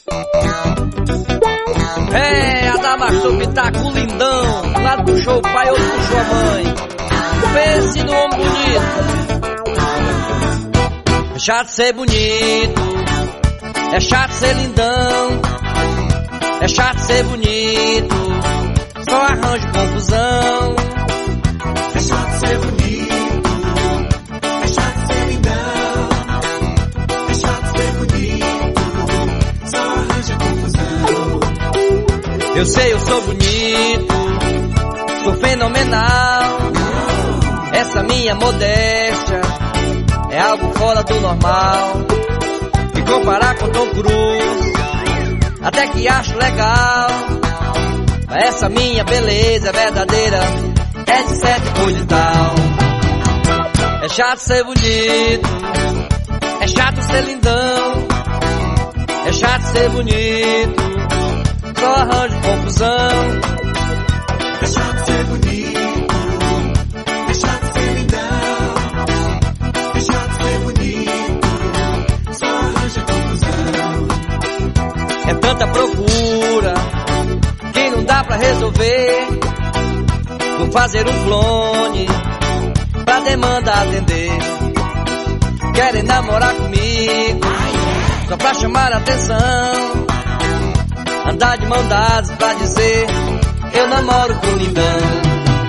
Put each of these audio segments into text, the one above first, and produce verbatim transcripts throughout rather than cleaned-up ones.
É, a Damastor Pitaco lindão, um lado puxou o pai, outro puxou a mãe. Pense no homem bonito. É chato ser bonito, é chato ser lindão, é chato ser bonito, só arranjo confusão. É chato ser bonito, é chato ser lindão, é chato ser bonito, só arranja confusão. Eu sei, eu sou bonito, sou fenomenal. Essa minha modéstia é algo fora do normal. Me comparar com Tom Cruise, até que acho legal. Mas essa minha beleza é verdadeira, é de certo coisa e tal. É chato ser bonito, é chato ser lindão, é chato ser bonito, só arranjo confusão. É chato ser bonito, é chato ser lindão, é chato ser bonito, só arranja confusão. É tanta procura que não dá pra resolver. Vou fazer um clone pra demanda atender. Querem namorar comigo só pra chamar a atenção, andar de mão dadas pra dizer eu namoro com lindão.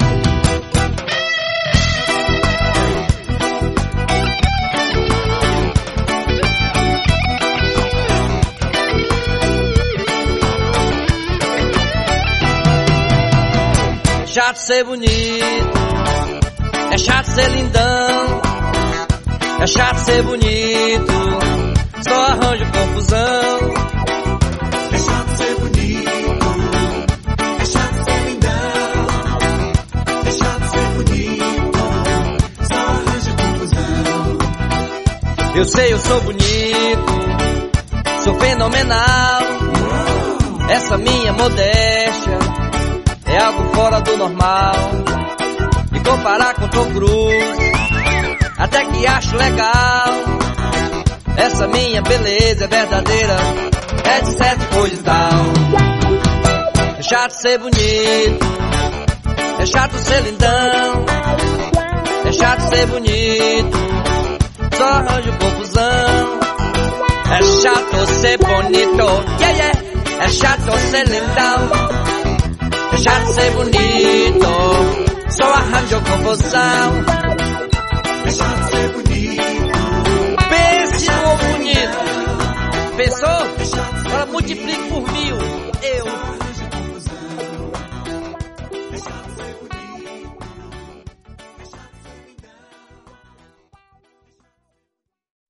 É chato ser bonito, é chato ser lindão, é chato ser bonito, só arranjo confusão. É chato ser bonito, é chato ser lindão, é chato ser bonito, só arranja confusão. Eu sei, eu sou bonito, sou fenomenal. Essa minha modéstia é algo fora do normal. Me comparar com Tom Cruise, até que acho legal. Essa minha beleza é verdadeira, é de certo coisa e tal. É chato ser bonito, é chato ser lindão, é chato ser bonito, só arranjo confusão. É chato ser bonito, yeah, yeah. É chato ser lindão, é chato ser bonito, só arranjo confusão. É chato ser bonito, Pense no homem bonito. Pensou? Agora multiplique por mil. Eu. só arranja confusão. É chato ser bonito.